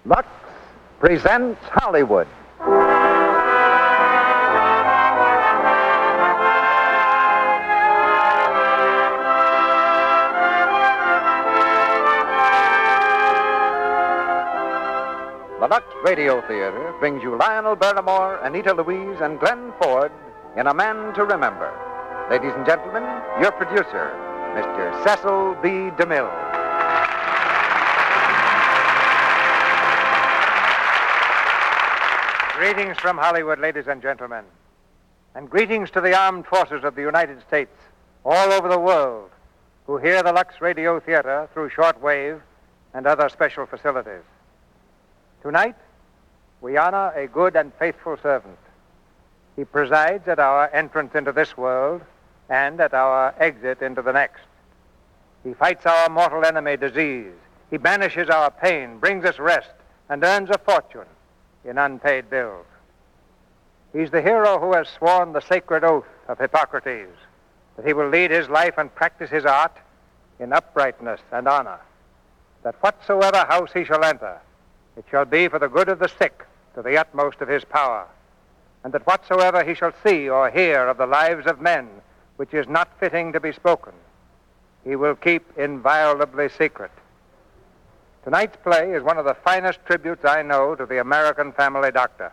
Lux presents Hollywood. The Lux Radio Theater brings you Lionel Barrymore, Anita Louise, and Glenn Ford in A Man to Remember. Ladies and gentlemen, your producer, Mr. Cecil B. DeMille. Greetings from Hollywood, ladies and gentlemen, and greetings to the armed forces of the United States all over the world who hear the Lux Radio Theater through shortwave and other special facilities. Tonight, we honor a good and faithful servant. He presides at our entrance into this world and at our exit into the next. He fights our mortal enemy, disease. He banishes our pain, brings us rest, and earns a fortune in unpaid bills. He's the hero who has sworn the sacred oath of Hippocrates that he will lead his life and practice his art in uprightness and honor, that whatsoever house he shall enter, it shall be for the good of the sick to the utmost of his power, and that whatsoever he shall see or hear of the lives of men which is not fitting to be spoken, he will keep inviolably secret. Tonight's play is one of the finest tributes I know to the American family doctor.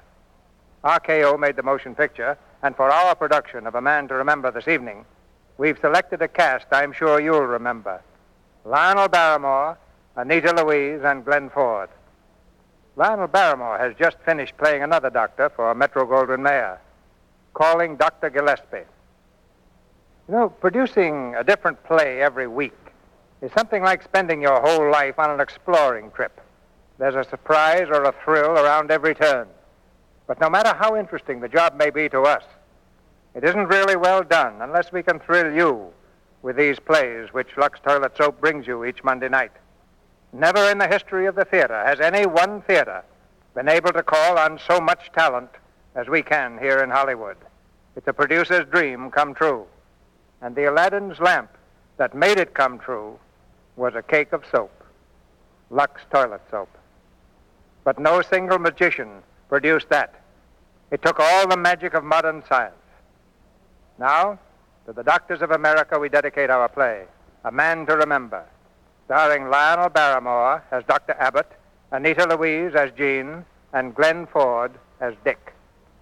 RKO made the motion picture, and for our production of A Man to Remember this evening, we've selected a cast I'm sure you'll remember. Lionel Barrymore, Anita Louise, and Glenn Ford. Lionel Barrymore has just finished playing another doctor for Metro-Goldwyn-Mayer, Calling Dr. Gillespie. You know, producing a different play every week is something like spending your whole life on an exploring trip. There's a surprise or a thrill around every turn. But no matter how interesting the job may be to us, it isn't really well done unless we can thrill you with these plays which Lux Toilet Soap brings you each Monday night. Never in the history of the theater has any one theater been able to call on so much talent as we can here in Hollywood. It's a producer's dream come true. And the Aladdin's lamp that made it come true was a cake of soap, Lux Toilet Soap. But no single magician produced that. It took all the magic of modern science. Now, to the doctors of America, we dedicate our play, A Man to Remember, starring Lionel Barrymore as Dr. Abbott, Anita Louise as Jean, and Glenn Ford as Dick.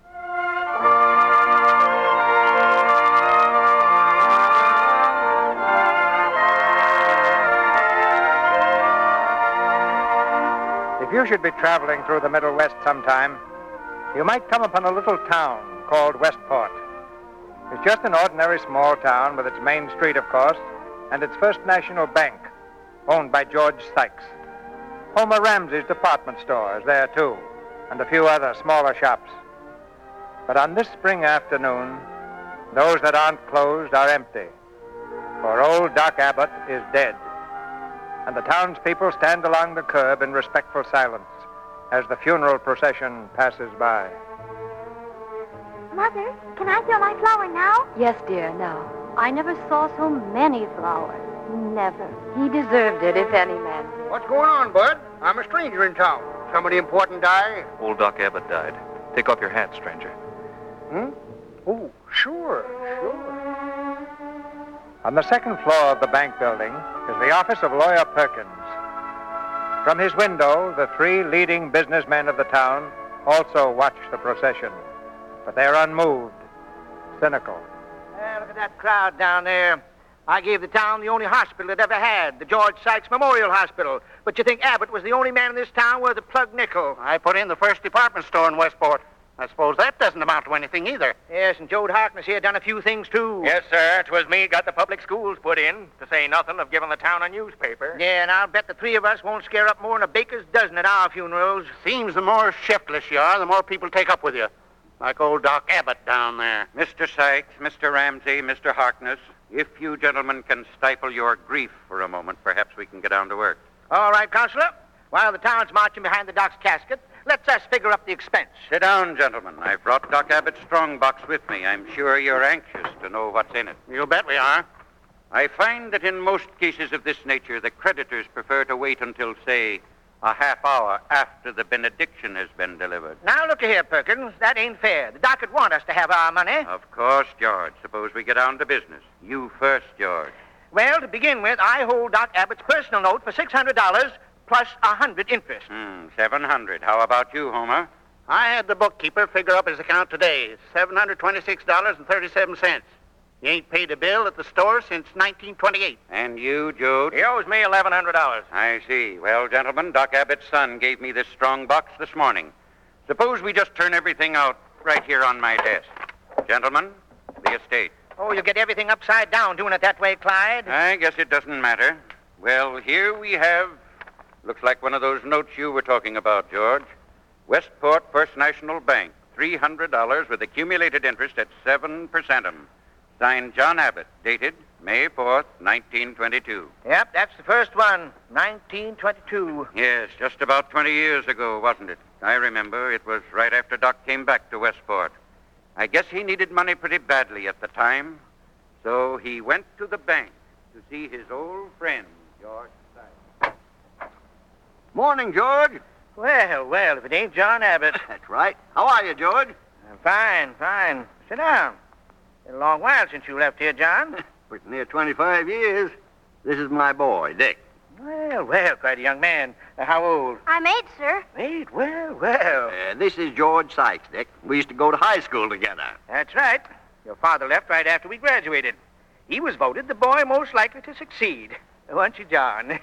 If you should be traveling through the Middle West sometime, you might come upon a little town called Westport. It's just an ordinary small town with its main street, of course, and its First National Bank, owned by George Sykes. Homer Ramsey's department store is there, too, and a few other smaller shops. But on this spring afternoon, those that aren't closed are empty, for old Doc Abbott is dead. And the townspeople stand along the curb in respectful silence as the funeral procession passes by. Mother, can I fill my flower now? Yes, dear, now. I never saw so many flowers. Never. He deserved it, if any man did. What's going on, Bud? I'm a stranger in town. Somebody important die? Old Doc Abbott died. Take off your hat, stranger. Oh, sure. On the second floor of the bank building is the office of Lawyer Perkins. From his window, the three leading businessmen of the town also watch the procession. But they're unmoved, cynical. Look at that crowd down there. I gave the town the only hospital it ever had, the George Sykes Memorial Hospital. But you think Abbott was the only man in this town worth a plug nickel? I put in the first department store in Westport. I suppose that doesn't amount to anything either. Yes, and Joe Harkness here done a few things, too. Yes, sir. 'Twas me got the public schools put in, to say nothing of giving the town a newspaper. Yeah, and I'll bet the three of us won't scare up more than a baker's dozen at our funerals. Seems the more shiftless you are, the more people take up with you. Like old Doc Abbott down there. Mr. Sykes, Mr. Ramsey, Mr. Harkness, if you gentlemen can stifle your grief for a moment, perhaps we can get down to work. All right, Counselor. While the town's marching behind the doc's casket, let's us figure up the expense. Sit down, gentlemen. I've brought Doc Abbott's strongbox with me. I'm sure you're anxious to know what's in it. You bet we are. I find that in most cases of this nature, the creditors prefer to wait until, say, a half hour after the benediction has been delivered. Now, look here, Perkins. That ain't fair. The doc would want us to have our money. Of course, George. Suppose we get down to business. You first, George. Well, to begin with, I hold Doc Abbott's personal note for $600 plus 100 interest. 700. How about you, Homer? I had the bookkeeper figure up his account today. $726.37. He ain't paid a bill at the store since 1928. And you, Jude? He owes me $1,100. I see. Well, gentlemen, Doc Abbott's son gave me this strong box this morning. Suppose we just turn everything out right here on my desk. Gentlemen, the estate. Oh, you get everything upside down doing it that way, Clyde? I guess it doesn't matter. Well, here we have... Looks like one of those notes you were talking about, George. Westport First National Bank, $300 with accumulated interest at 7%. Signed John Abbott, dated May 4th, 1922. Yep, that's the first one, 1922. Yes, just about 20 years ago, wasn't it? I remember. It was right after Doc came back to Westport. I guess he needed money pretty badly at the time, so he went to the bank to see his old friend, George Sykes. Morning, George. Well, if it ain't John Abbott. That's right. How are you, George? I'm fine. Sit down. Been a long while since you left here, John. Pretty near 25 years. This is my boy, Dick. Well, quite a young man. How old? I'm 8, sir. 8? Well. This is George Sykes, Dick. We used to go to high school together. That's right. Your father left right after we graduated. He was voted the boy most likely to succeed. Weren't you, John?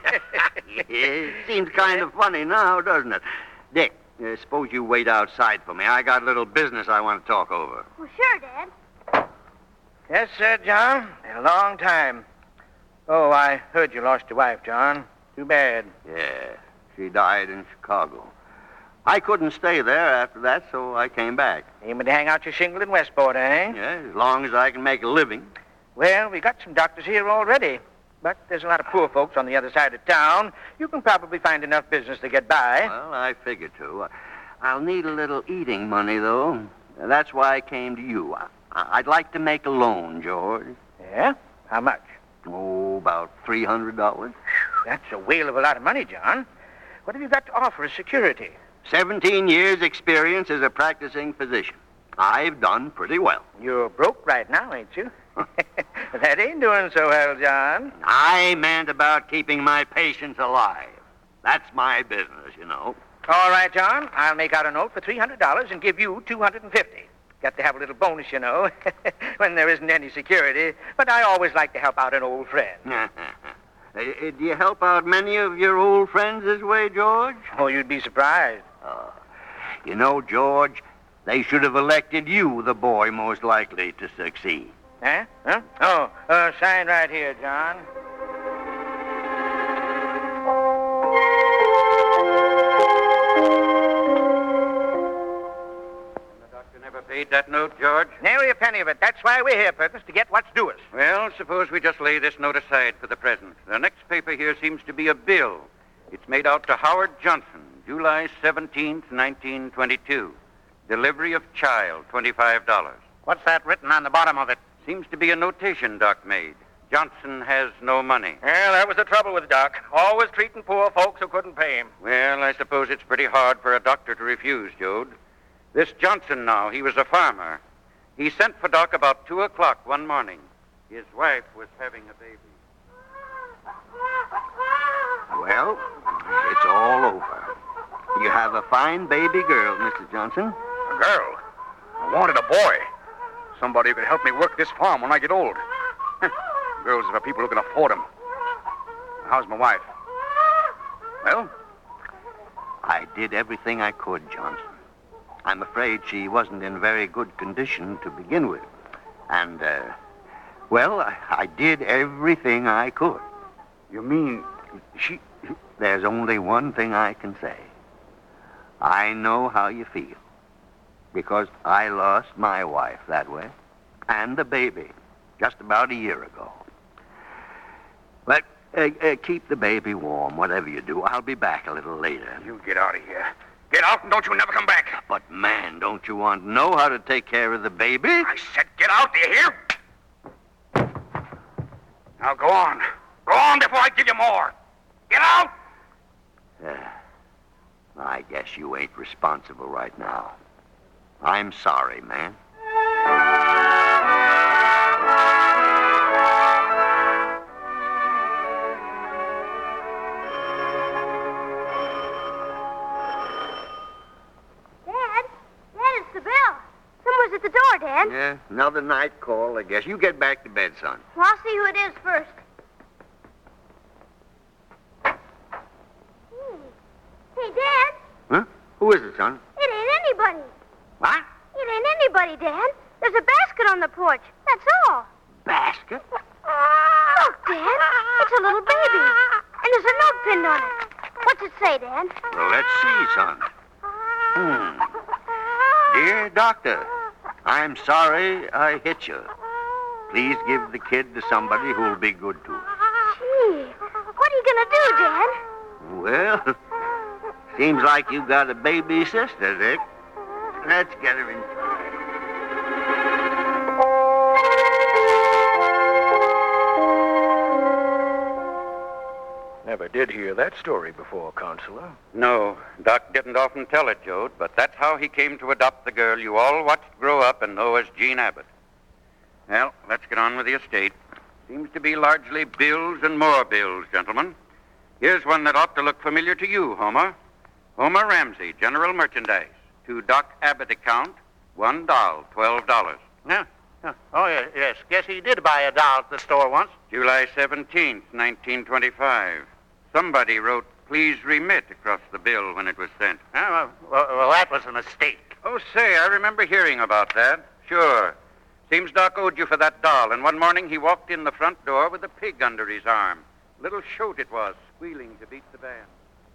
It seems kind of funny now, doesn't it? Dick, suppose you wait outside for me. I got a little business I want to talk over. Well, sure, Dad. Yes, sir, John. Been a long time. Oh, I heard you lost your wife, John. Too bad. Yeah, she died in Chicago. I couldn't stay there after that, so I came back. Aiming to hang out your shingle in Westport, eh? Yeah, as long as I can make a living. Well, we got some doctors here already. But there's a lot of poor folks on the other side of town. You can probably find enough business to get by. Well, I figure to. I'll need a little eating money, though. That's why I came to you. I'd like to make a loan, George. Yeah? How much? Oh, about $300. That's a whale of a lot of money, John. What have you got to offer as security? 17 years' experience as a practicing physician. I've done pretty well. You're broke right now, ain't you? That ain't doing so well, John. I meant about keeping my patients alive. That's my business, you know. All right, John. I'll make out a note for $300 and give you $250. Got to have a little bonus, you know, when there isn't any security. But I always like to help out an old friend. Do you help out many of your old friends this way, George? Oh, you'd be surprised. You know, George, they should have elected you the boy most likely to succeed. Huh? Oh, sign right here, John. The doctor never paid that note, George? Nary a penny of it. That's why we're here, Perkins, to get what's due us. Well, suppose we just lay this note aside for the present. The next paper here seems to be a bill. It's made out to Howard Johnson, July 17th, 1922. Delivery of child, $25. What's that written on the bottom of it? Seems to be a notation Doc made. Johnson has no money. Well, that was the trouble with Doc. Always treating poor folks who couldn't pay him. Well, I suppose it's pretty hard for a doctor to refuse, Jude. This Johnson now, he was a farmer. He sent for Doc about 2 o'clock one morning. His wife was having a baby. Well, it's all over. You have a fine baby girl, Mr. Johnson. A girl? I wanted a boy. Somebody who could help me work this farm when I get old. Girls are for people who can afford them. How's my wife? Well? I did everything I could, Johnson. I'm afraid she wasn't in very good condition to begin with. And, I did everything I could. You mean she... There's only one thing I can say. I know how you feel. Because I lost my wife that way. And the baby. Just about a year ago. But keep the baby warm, whatever you do. I'll be back a little later. You get out of here. Get out and don't you never come back. But, man, don't you want to know how to take care of the baby? I said get out, do you hear? Now go on. Go on before I give you more. Get out! I guess you ain't responsible right now. I'm sorry, man. At the door, Dad. Yeah, another night call, I guess. You get back to bed, son. Well, I'll see who it is first. Hey, Dad. Huh? Who is it, son? It ain't anybody. What? It ain't anybody, Dad. There's a basket on the porch. That's all. Basket? Look, Dad. It's a little baby. And there's a note pinned on it. What's it say, Dad? Well, let's see, son. Dear Doctor, I'm sorry I hit you. Please give the kid to somebody who'll be good to her. Gee, what are you going to do, Dad? Well, seems like you got a baby sister, Dick. Let's get her in. Never did hear that story before, Counselor. No, Doc didn't often tell it, Jode, but that's how he came to adopt the girl you all watched grow up and know as Jean Abbott. Well, let's get on with the estate. Seems to be largely bills and more bills, gentlemen. Here's one that ought to look familiar to you, Homer. Homer Ramsey, General Merchandise. To Doc Abbott account, $1, $12. Yeah. Oh, yes. Guess he did buy a doll at the store once. July 17th, 1925. Somebody wrote, "Please remit" across the bill when it was sent. Well, that was a mistake. Oh, say, I remember hearing about that. Sure. Seems Doc owed you for that doll, and one morning he walked in the front door with a pig under his arm. Little shoat it was, squealing to beat the band.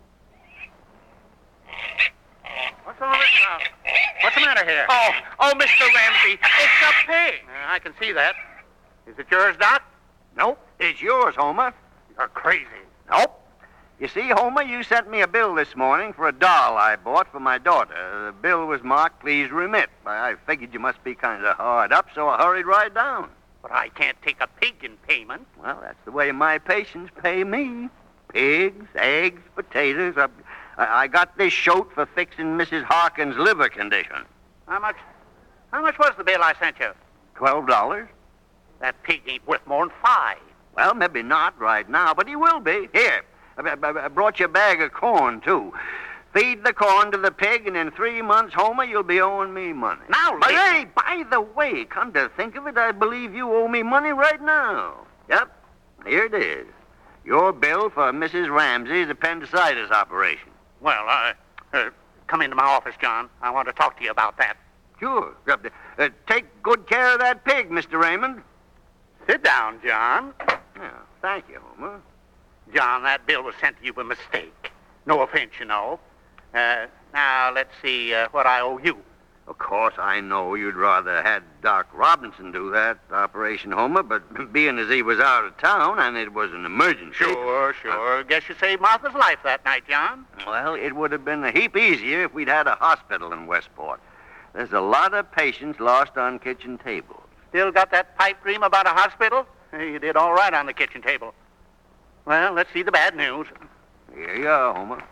What's all this about? What's the matter here? Oh, Mr. Ramsey, it's a pig. I can see that. Is it yours, Doc? Nope, it's yours, Homer. You're crazy. Nope. You see, Homer, you sent me a bill this morning for a doll I bought for my daughter. The bill was marked, "Please remit." I figured you must be kind of hard up, so I hurried right down. But I can't take a pig in payment. Well, that's the way my patients pay me. Pigs, eggs, potatoes. I got this shoat for fixing Mrs. Harkin's liver condition. How much was the bill I sent you? $12. That pig ain't worth more than $5. Well, maybe not right now, but he will be. Here, I brought you a bag of corn, too. Feed the corn to the pig, and in 3 months, Homer, you'll be owing me money. Now, but hey, by the way, come to think of it, I believe you owe me money right now. Yep, here it is. Your bill for Mrs. Ramsey's appendicitis operation. Well, come into my office, John. I want to talk to you about that. Sure. Take good care of that pig, Mr. Raymond. Sit down, John. Yeah, thank you, Homer. John, that bill was sent to you by mistake. No offense, you know. Now, let's see what I owe you. Of course, I know you'd rather had Doc Robinson do that operation, Homer, but being as he was out of town and it was an emergency... Sure. Guess you saved Martha's life that night, John. Well, it would have been a heap easier if we'd had a hospital in Westport. There's a lot of patients lost on kitchen tables. Still got that pipe dream about a hospital? You did all right on the kitchen table. Well, let's see the bad news. Here you are, Homer.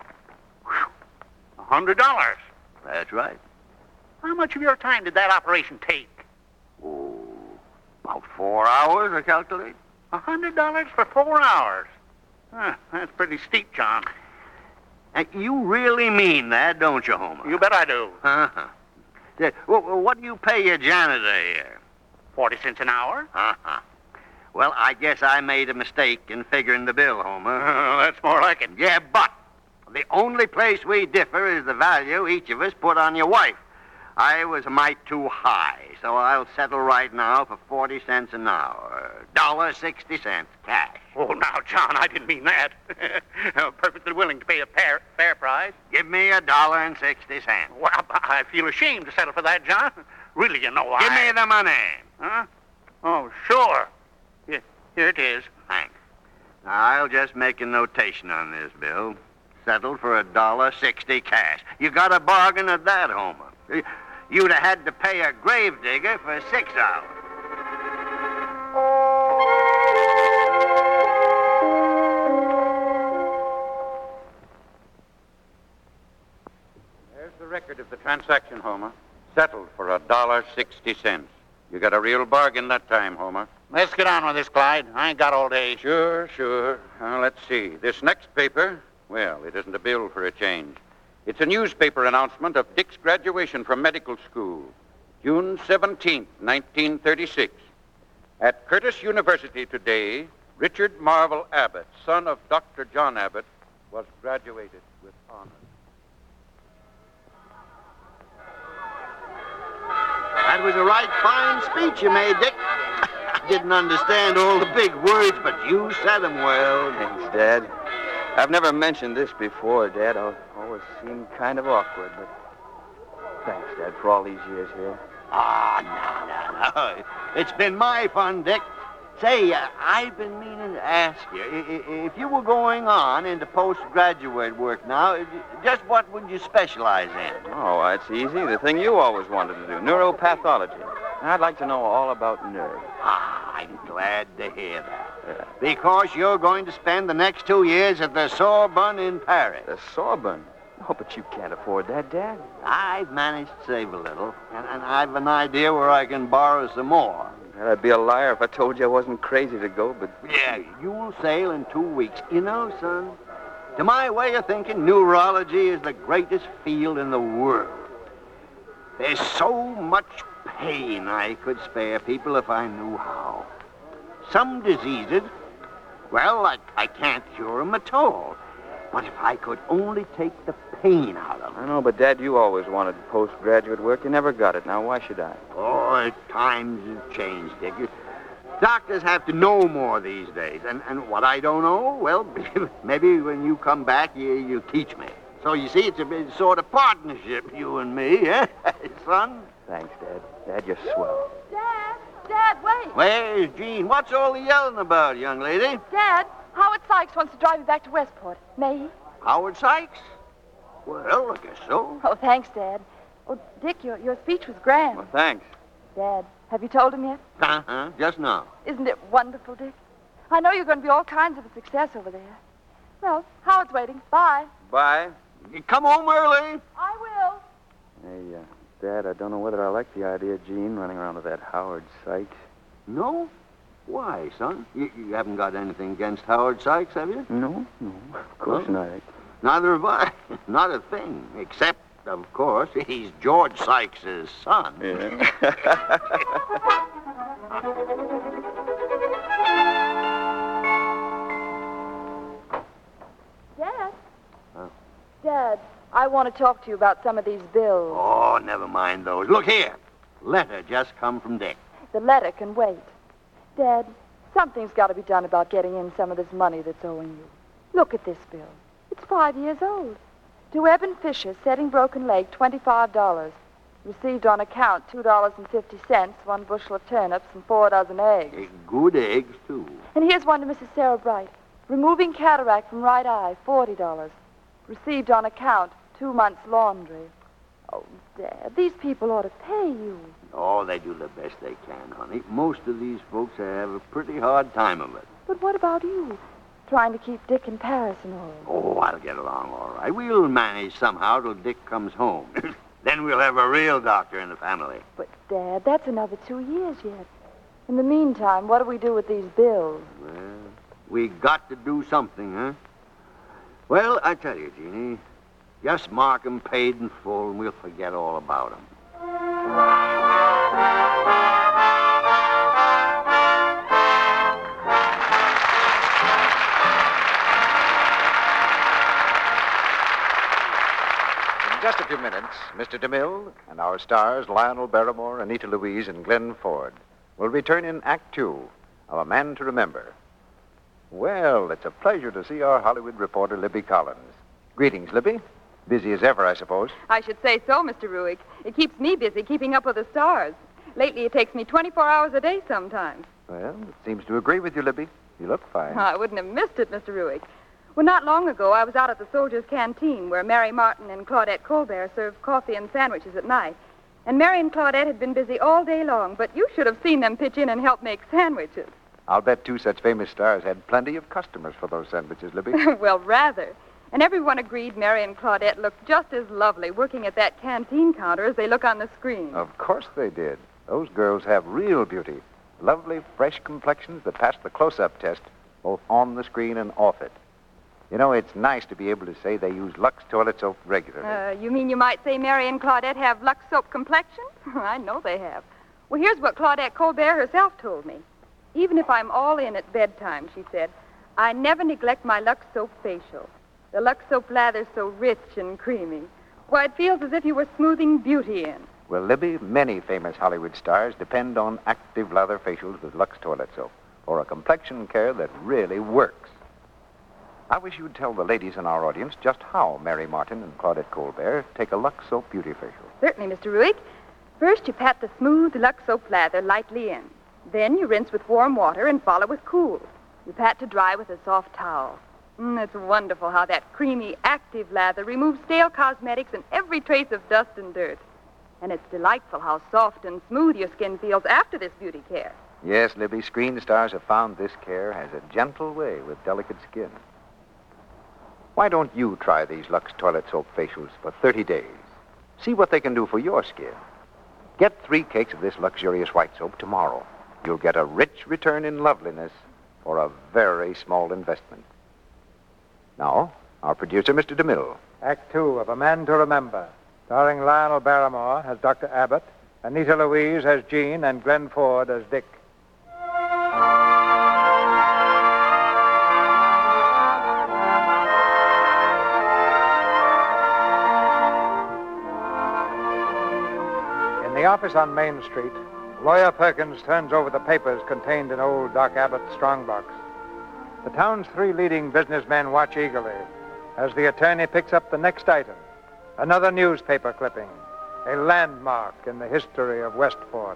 $100. That's right. How much of your time did that operation take? Oh, about 4 hours, I calculate. $100 for 4 hours? That's pretty steep, John. You really mean that, don't you, Homer? You bet I do. Uh-huh. What do you pay your janitor here? 40 cents an hour. Uh-huh. Well, I guess I made a mistake in figuring the bill, Homer. That's more like it. Yeah, but the only place we differ is the value each of us put on your wife. I was a mite too high, so I'll settle right now for 40 cents an hour. $1.60 cash. Oh, now, John, I didn't mean that. I'm perfectly willing to pay a fair price. Give me $1.60. Well, I feel ashamed to settle for that, John. Really, you know, Give me the money. Huh? Oh, sure. Here it is. Thanks. Now, I'll just make a notation on this bill. Settled for $1.60 cash. You got a bargain at that, Homer. You'd have had to pay a gravedigger for 6 hours. the record of the transaction, Homer. Settled for $1.60. You got a real bargain that time, Homer. Let's get on with this, Clyde. I ain't got all day. Sure. Let's see. This next paper, well, it isn't a bill for a change. It's a newspaper announcement of Dick's graduation from medical school, June 17th, 1936. At Curtis University today, Richard Marvel Abbott, son of Dr. John Abbott, was graduated with honors. That was a right fine speech you made, Dick. I didn't understand all the big words, but you said them well. Thanks, Dad. I've never mentioned this before, Dad. I always seem kind of awkward, but thanks, Dad, for all these years here. No. It's been my fun, Dick. Say, I've been meaning to ask you, if you were going on into postgraduate work now, just what would you specialize in? Oh, it's easy. The thing you always wanted to do, neuropathology. I'd like to know all about nerves. I'm glad to hear that. Because you're going to spend the next 2 years at the Sorbonne in Paris. The Sorbonne? Oh, but you can't afford that, Dad. I've managed to save a little, and I've an idea where I can borrow some more. I'd be a liar if I told you I wasn't crazy to go, but... Yeah, you'll sail in 2 weeks. You know, son, to my way of thinking, neurology is the greatest field in the world. There's so much pain I could spare people if I knew how. Some diseases, well, I can't cure them at all. But if I could only take the pain out of them. I know, but Dad, you always wanted postgraduate work. You never got it. Now, why should I? Oh, times have changed, Dick. Doctors have to know more these days. And what I don't know, well, maybe when you come back, you'll teach me. So, you see, it's a sort of partnership, you and me, eh, son? Thanks, Dad. Dad, you're swell. Dad, wait. Where's Jean? What's all the yelling about, young lady? Dad, Howard Sykes wants to drive me back to Westport. May he? Howard Sykes? Well, I guess so. Oh, thanks, Dad. Oh, Dick, your speech was grand. Well, thanks. Dad, have you told him yet? Uh-huh, just now. Isn't it wonderful, Dick? I know you're going to be all kinds of a success over there. Well, Howard's waiting. Bye. Bye. Come home early. I will. Hey, Dad, I don't know whether I like the idea of Jean running around with that Howard Sykes. No? Why, son? You haven't got anything against Howard Sykes, have you? No, of course not. Neither have I. Not a thing. Except, of course, he's George Sykes' son. Yeah. Dad? Huh? Dad, I want to talk to you about some of these bills. Oh, never mind those. Look here. Letter just come from Dick. The letter can wait. Dad, something's got to be done about getting in some of this money that's owing you. Look at this bill. It's 5 years old. To Eben Fisher, setting broken leg, $25. Received on account $2.50, 1 bushel of turnips, and 4 dozen eggs. Good eggs, too. And here's one to Mrs. Sarah Bright. Removing cataract from right eye, $40. Received on account 2 months' laundry. Oh, Dad, these people ought to pay you. Oh, they do the best they can, honey. Most of these folks have a pretty hard time of it. But what about you? Trying to keep Dick in Paris and all. Oh, I'll get along all right. We'll manage somehow till Dick comes home. Then we'll have a real doctor in the family. But, Dad, that's another 2 years yet. In the meantime, what do we do with these bills? Well, we got to do something, huh? Well, I tell you, Jeannie, just mark 'em paid in full, and we'll forget all about 'em. In just a few minutes, Mr. DeMille and our stars, Lionel Barrymore, Anita Louise, and Glenn Ford, will return in Act Two of A Man to Remember. Well, it's a pleasure to see our Hollywood reporter, Libby Collins. Greetings, Libby. Busy as ever, I suppose. I should say so, Mr. Ruick. It keeps me busy keeping up with the stars. Lately, it takes me 24 hours a day sometimes. Well, it seems to agree with you, Libby. You look fine. I wouldn't have missed it, Mr. Ruick. Well, not long ago, I was out at the Soldiers' Canteen where Mary Martin and Claudette Colbert served coffee and sandwiches at night. And Mary and Claudette had been busy all day long, but you should have seen them pitch in and help make sandwiches. I'll bet 2 such famous stars had plenty of customers for those sandwiches, Libby. Well, rather. And everyone agreed Mary and Claudette looked just as lovely working at that canteen counter as they look on the screen. Of course they did. Those girls have real beauty. Lovely, fresh complexions that pass the close-up test, both on the screen and off it. You know, it's nice to be able to say they use Lux toilet soap regularly. You mean you might say Mary and Claudette have Lux soap complexion? I know they have. Well, here's what Claudette Colbert herself told me. Even if I'm all in at bedtime, she said, I never neglect my Lux soap facial. The Lux soap lather's so rich and creamy. Why, it feels as if you were smoothing beauty in. Well, Libby, many famous Hollywood stars depend on active lather facials with Lux toilet soap for a complexion care that really works. I wish you'd tell the ladies in our audience just how Mary Martin and Claudette Colbert take a Lux soap beauty facial. Certainly, Mr. Ruick. First, you pat the smooth Lux soap lather lightly in. Then you rinse with warm water and follow with cool. You pat to dry with a soft towel. It's wonderful how that creamy, active lather removes stale cosmetics and every trace of dust and dirt. And it's delightful how soft and smooth your skin feels after this beauty care. Yes, Libby, screen stars have found this care has a gentle way with delicate skin. Why don't you try these Lux toilet soap facials for 30 days? See what they can do for your skin. Get 3 cakes of this luxurious white soap tomorrow. You'll get a rich return in loveliness for a very small investment. Now, our producer, Mr. DeMille. Act 2 of A Man to Remember, starring Lionel Barrymore as Dr. Abbott, Anita Louise as Jean, and Glenn Ford as Dick. In the office on Main Street, Lawyer Perkins turns over the papers contained in old Doc Abbott's strongbox. The town's 3 leading businessmen watch eagerly as the attorney picks up the next item, another newspaper clipping, a landmark in the history of Westport.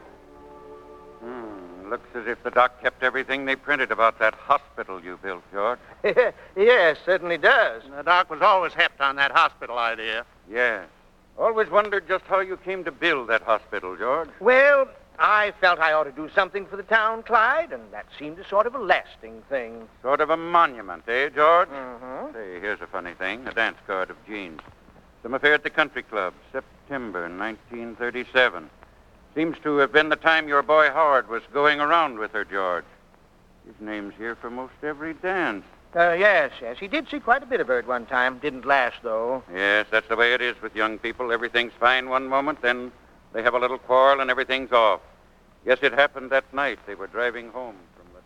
Looks as if the doc kept everything they printed about that hospital you built, George. Yes, certainly does. The doc was always hepped on that hospital idea. Yes. Always wondered just how you came to build that hospital, George. Well, I felt I ought to do something for the town, Clyde, and that seemed a sort of a lasting thing. Sort of a monument, eh, George? Mm-hmm. Say, here's a funny thing. A dance card of Jean's. Some affair at the country club, September 1937. Seems to have been the time your boy Howard was going around with her, George. His name's here for most every dance. Yes. He did see quite a bit of her at one time. Didn't last, though. Yes, that's the way it is with young people. Everything's fine one moment, then they have a little quarrel and everything's off. Guess it happened that night. They were driving home from the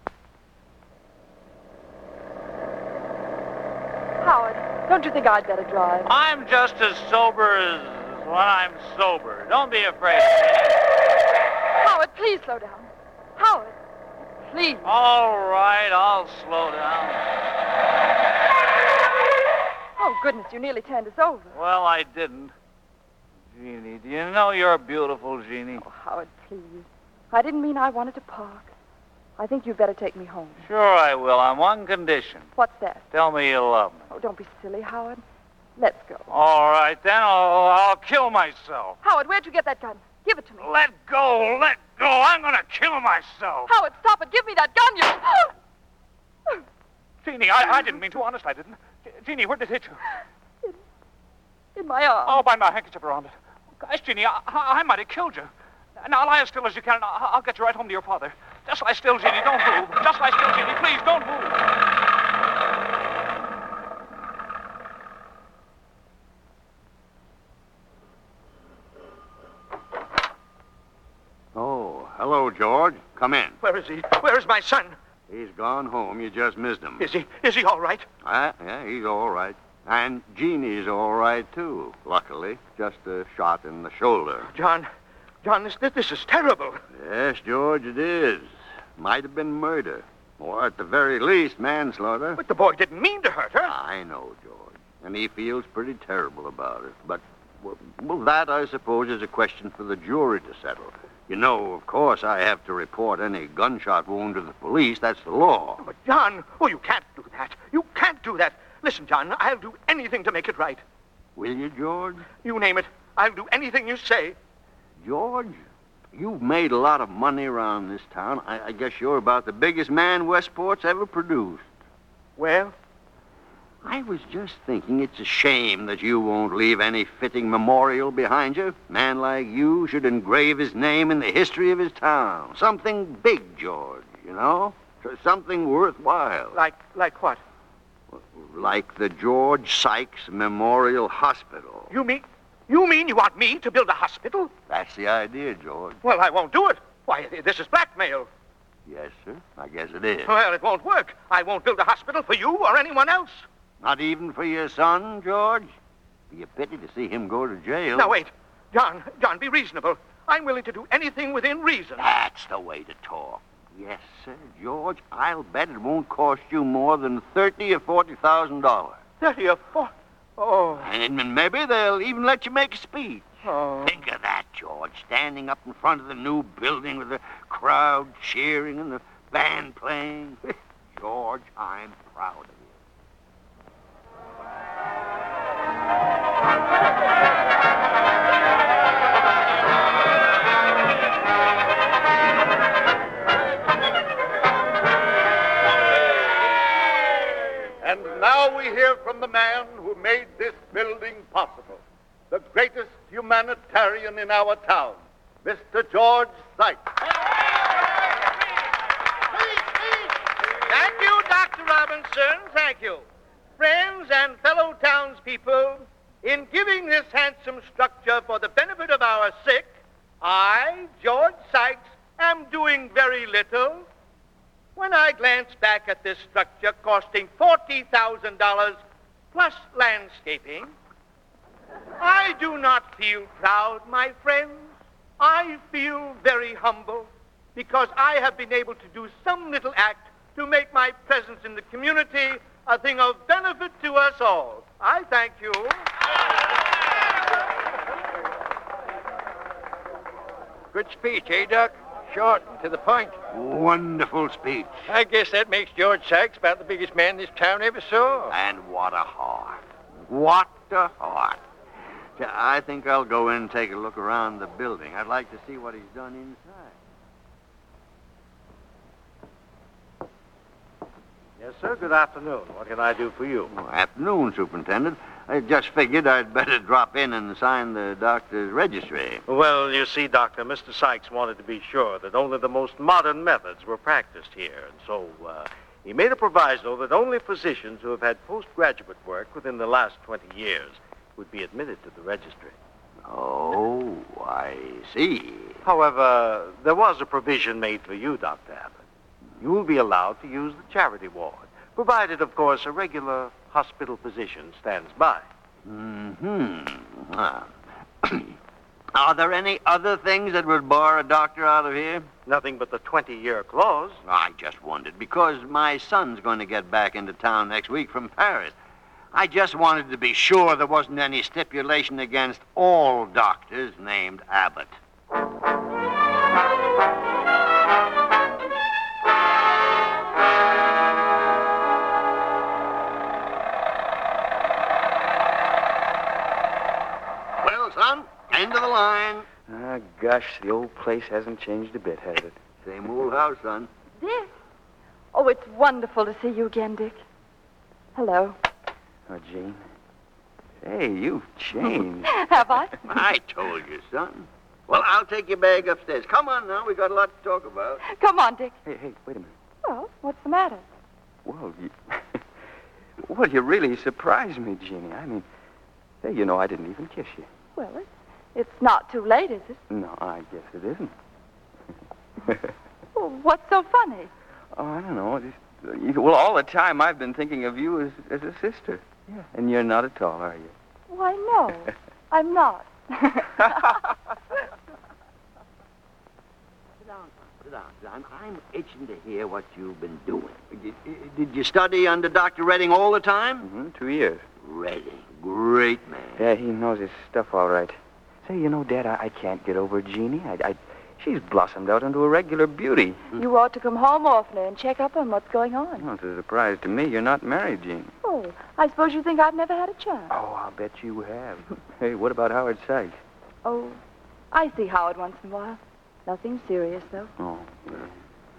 dance. Howard, don't you think I'd better drive? I'm just as sober as when I'm sober. Don't be afraid. Howard, please slow down. Howard, please. All right, I'll slow down. Oh, goodness, you nearly turned us over. Well, I didn't. Jeannie, do you know you're beautiful, Jeannie? Oh, Howard, please. I didn't mean I wanted to park. I think you'd better take me home. Sure I will, on one condition. What's that? Tell me you love me. Oh, don't be silly, Howard. Let's go. All right, then I'll kill myself. Howard, where'd you get that gun? Give it to me. Let go, let go. I'm going to kill myself. Howard, stop it. Give me that gun, you... Jeannie, I didn't mean to. Honest, I didn't. Jeannie, where did it hit you? In my arm. Oh, by my handkerchief around it. Gosh, Jeannie, I might have killed you. Now, lie as still as you can, and I'll get you right home to your father. Just lie still, Jeannie. Don't move. Just lie still, Jeannie. Please, don't move. Oh, hello, George. Come in. Where is he? Where is my son? He's gone home. You just missed him. Is he all right? Yeah, he's all right. And Jeannie's all right, too, luckily. Just a shot in the shoulder. John, this is terrible. Yes, George, it is. Might have been murder. Or at the very least, manslaughter. But the boy didn't mean to hurt her. I know, George. And he feels pretty terrible about it. But, well, that, I suppose, is a question for the jury to settle. You know, of course, I have to report any gunshot wound to the police. That's the law. But, John, you can't do that. You can't do that. Listen, John, I'll do anything to make it right. Will you, George? You name it. I'll do anything you say. George, you've made a lot of money around this town. I guess you're about the biggest man Westport's ever produced. Well? I was just thinking it's a shame that you won't leave any fitting memorial behind you. A man like you should engrave his name in the history of his town. Something big, George, you know? Something worthwhile. Like what? Like the George Sykes Memorial Hospital. You mean you want me to build a hospital? That's the idea, George. Well, I won't do it. Why, this is blackmail. Yes, sir. I guess it is. Well, it won't work. I won't build a hospital for you or anyone else. Not even for your son, George? Be a pity to see him go to jail. Now, wait. John, be reasonable. I'm willing to do anything within reason. That's the way to talk. Yes, sir, George. I'll bet it won't cost you more than $30,000 or $40,000. 30 or 40? Oh. And maybe they'll even let you make a speech. Oh. Think of that, George, standing up in front of the new building with the crowd cheering and the band playing. George, I'm proud of you. And now we hear from the man who made this building possible, the greatest humanitarian in our town, Mr. George Sykes. Thank you, Dr. Robinson. Thank you. Friends and fellow townspeople, in giving this handsome structure for the benefit of our sick, I, George Sykes, am doing very little. When I glance back at this structure costing $40,000 plus landscaping, I do not feel proud, my friends. I feel very humble because I have been able to do some little act to make my presence in the community a thing of benefit to us all. I thank you. Good speech, eh, Doc? Short and to the point. Wonderful speech. I guess that makes George Sykes about the biggest man this town ever saw. And what a heart. What a heart. I think I'll go in and take a look around the building. I'd like to see what he's done inside. Yes, sir. Good afternoon. What can I do for you? Well, afternoon, Superintendent. I just figured I'd better drop in and sign the doctor's registry. Well, you see, Doctor, Mr. Sykes wanted to be sure that only the most modern methods were practiced here. And so he made a proviso that only physicians who have had postgraduate work within the last 20 years would be admitted to the registry. Oh, I see. However, there was a provision made for you, Dr. Abbott. You will be allowed to use the charity ward, provided, of course, a regular hospital physician stands by. Are there any other things that would bar a doctor out of here? Nothing but the 20-year clause. I just wondered, because my son's going to get back into town next week from Paris. I just wanted to be sure there wasn't any stipulation against all doctors named Abbott. Well, son, end of the line. Ah, gosh, the old place hasn't changed a bit, has it? Same old house, son. Dick. Oh, it's wonderful to see you again, Dick. Hello. Oh, Jean. Hey, you've changed. Have I? I told you, son. Well, I'll take your bag upstairs. Come on now. We got a lot to talk about. Come on, Dick. Hey, wait a minute. Well, what's the matter? Well, you really surprised me, Jeannie. I mean, hey, you know, I didn't even kiss you. Well, it's not too late, is it? No, I guess it isn't. Well, what's so funny? Oh, I don't know. Well, all the time I've been thinking of you as a sister. Yeah. And you're not at all, are you? Why, no. I'm not. Sit down, son. I'm itching to hear what you've been doing. Did you study under Dr. Redding all the time? Mm-hmm, 2 years. Redding. Great man. Yeah, he knows his stuff all right. Say, you know, Dad, I can't get over Jeannie. She's blossomed out into a regular beauty. You ought to come home oftener and check up on what's going on. Well, it's a surprise to me you're not married, Jean. Oh, I suppose you think I've never had a child. Oh, I'll bet you have. Hey, what about Howard Sykes? Oh, I see Howard once in a while. Nothing serious, though. Oh, yeah.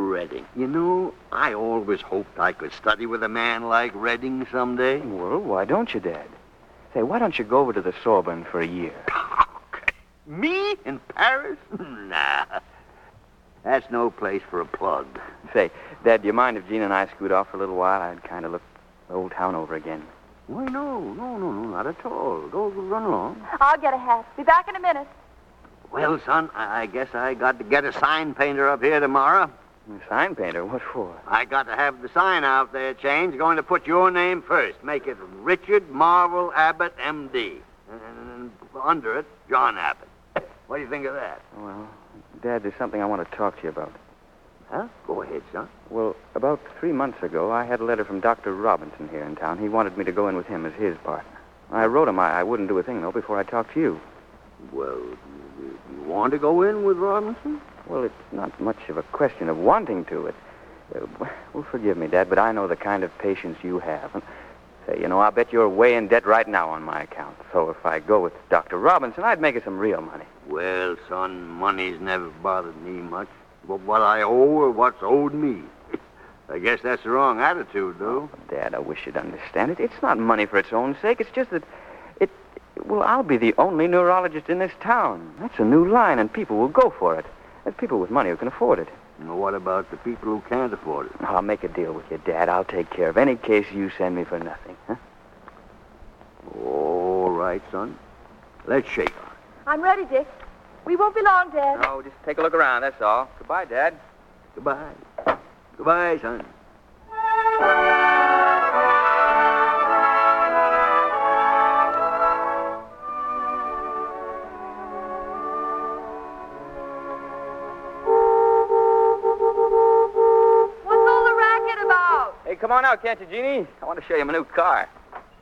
Redding. You know, I always hoped I could study with a man like Redding someday. Well, why don't you, Dad? Say, why don't you go over to the Sorbonne for a year? Me in Paris? Nah. That's no place for a plug. Say, Dad, do you mind if Gene and I scoot off for a little while? I'd kind of look the old town over again. Why, no, not at all. Go run along. I'll get a hat. Be back in a minute. Well, son, I guess I got to get a sign painter up here tomorrow. A sign painter? What for? I got to have the sign out there changed. Going to put your name first. Make it Richard Marvel Abbott, M.D. And under it, John Abbott. What do you think of that? Well, Dad, there's something I want to talk to you about. Huh? Go ahead, son. Well, about 3 months ago, I had a letter from Dr. Robinson here in town. He wanted me to go in with him as his partner. I wrote him I wouldn't do a thing, though, before I talked to you. Well, you want to go in with Robinson? Well, it's not much of a question of wanting to. Well, forgive me, Dad, but I know the kind of patience you have. And, say, I'll bet you're way in debt right now on my account. So if I go with Dr. Robinson, I'd make it some real money. Well, son, money's never bothered me much. But what I owe or what's owed me. I guess that's the wrong attitude, though. Oh, Dad, I wish you'd understand it. It's not money for its own sake. It's just that well, I'll be the only neurologist in this town. That's a new line, and people will go for it. There's people with money who can afford it. Now, what about the people who can't afford it? I'll make a deal with you, Dad. I'll take care of any case you send me for nothing, huh? All right, son. Let's shake on it. I'm ready, Dick. We won't be long, Dad. No, just take a look around, that's all. Goodbye, Dad. Goodbye. Goodbye, son. What's all the racket about? Hey, come on out, can't you, Jeannie? I want to show you my new car.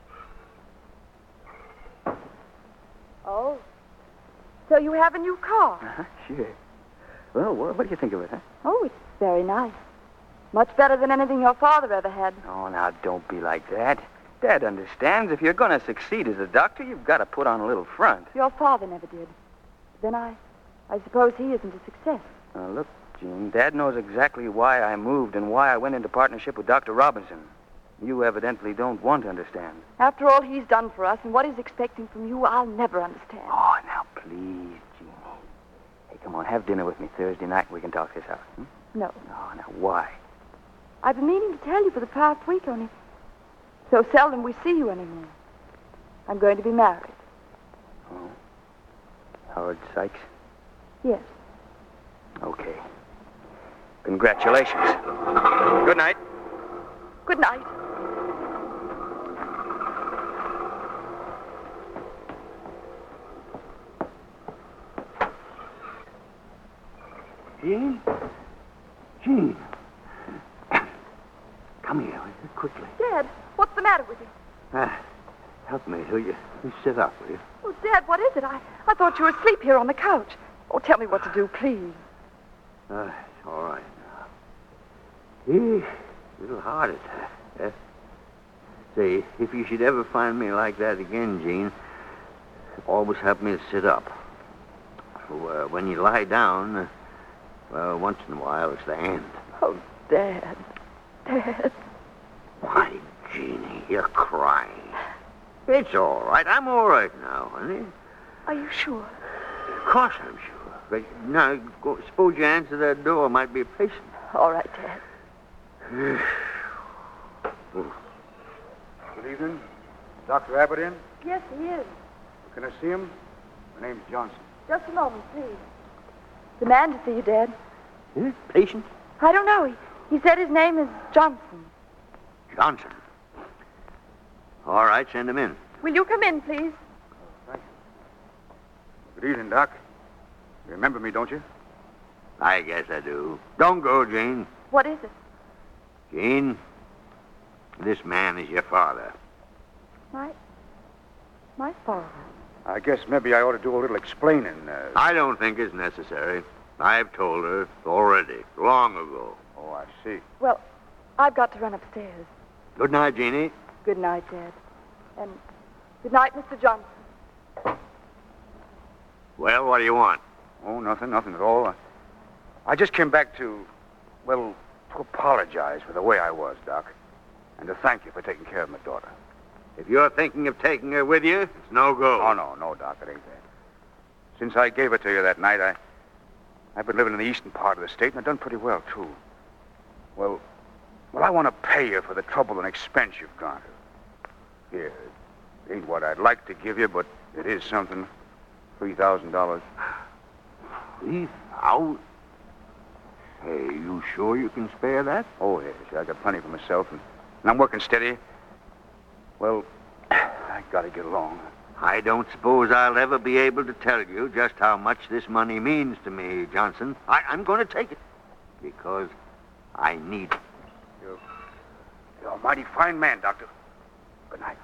Oh. So you have a new car? Uh-huh, sure. Well, what do you think of it, huh? Oh, it's very nice. Much better than anything your father ever had. Oh, now, don't be like that. Dad understands if you're going to succeed as a doctor, you've got to put on a little front. Your father never did. Then I suppose he isn't a success. Look, Gene, Dad knows exactly why I moved and why I went into partnership with Dr. Robinson. You evidently don't want to understand. After all he's done for us and what he's expecting from you, I'll never understand. Oh, now, please, Jeannie. Hey, come on, have dinner with me Thursday night and we can talk this out. Hmm? No. Oh, now, why? I've been meaning to tell you for the past week, only so seldom we see you anymore. I'm going to be married. Oh. Howard Sykes? Yes. Okay. Congratulations. Good night. Good night. Gene? Gene. Come here, quickly. Dad, what's the matter with you? Help me, will you? You sit up, will you? Oh, Dad, what is it? I thought you were asleep here on the couch. Oh, tell me what to do, please. It's all right now. A little heart attack. Say, if you should ever find me like that again, Gene, always help me to sit up. So, when you lie down, once in a while, stand. Oh, Dad. Dad. Why, Jeannie, you're crying. It's all right. I'm all right now, honey. Are you sure? Of course I'm sure. But now, suppose you answer that door. Might be a patient. All right, Dad. Good evening. Dr. Abbott in? Yes, he is. Can I see him? My name's Johnson. Just a moment, please. The man to see you, Dad. Patient? I don't know. He said his name is Johnson. Johnson. All right, send him in. Will you come in, please? Thank you. Good evening, Doc. You remember me, don't you? I guess I do. Don't go, Gene. What is it? Gene, this man is your father. My father? I guess maybe I ought to do a little explaining. I don't think it's necessary. I've told her already, long ago. Oh, I see. Well, I've got to run upstairs. Good night, Jeannie. Good night, Dad. And good night, Mr. Johnson. Well, what do you want? Oh, nothing at all. I just came back to Well, to apologize for the way I was, Doc. And to thank you for taking care of my daughter. If you're thinking of taking her with you, it's no go. Oh, no, Doc, it ain't that. Since I gave her to you that night, I've been living in the eastern part of the state, and I've done pretty well, too. Well, I want to pay you for the trouble and expense you've gone to. Here, it ain't what I'd like to give you, but it is something. $3,000. 3,000? Hey, you sure you can spare that? Oh, yes. I got plenty for myself, and I'm working steady. Well, I gotta get along. I don't suppose I'll ever be able to tell you just how much this money means to me, Johnson. I'm going to take it because I need it. You're a mighty fine man, Doctor. Good night.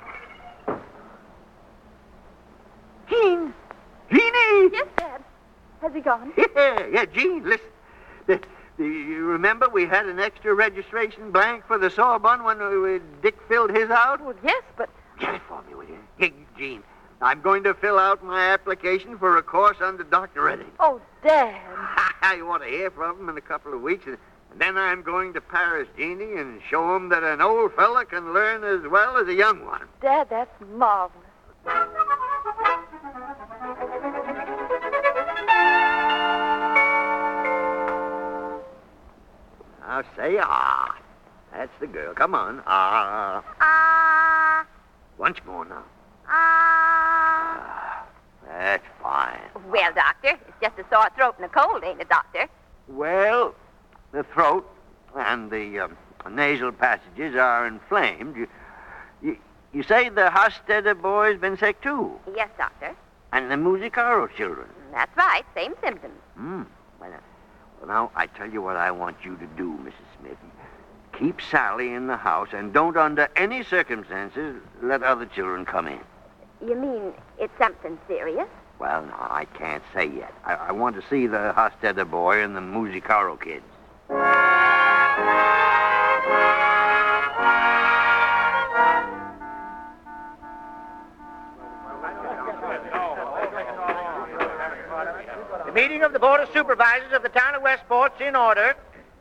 Gene! Jeannie! Yes, Dad. Has he gone? Yeah, Gene, listen. You remember we had an extra registration blank for the Sorbonne when Dick filled his out? Well, yes, but... Get it for me, will you? Hey, Gene, I'm going to fill out my application for a course under Dr. Redding. Oh, Dad. I want to hear from him in a couple of weeks, and then I'm going to Paris, Jeannie, and show him that an old fella can learn as well as a young one. Dad, that's marvelous. Now say ah. That's the girl. Come on. Ah. Ah. Once more now. Ah. That's fine. Well, Doctor, it's just a sore throat and a cold, ain't it, Doctor? Well, the throat and the nasal passages are inflamed. You say the Hosteder boy's been sick, too? Yes, Doctor. And the Musicaro children? That's right. Same symptoms. Well, now, I tell you what I want you to do, Mrs. Smith. Keep Sally in the house and don't, under any circumstances, let other children come in. You mean it's something serious? Well, no, I can't say yet. I want to see the Hosteder boy and the Musicaro kids. The meeting of the Board of Supervisors of the town of Westport's in order.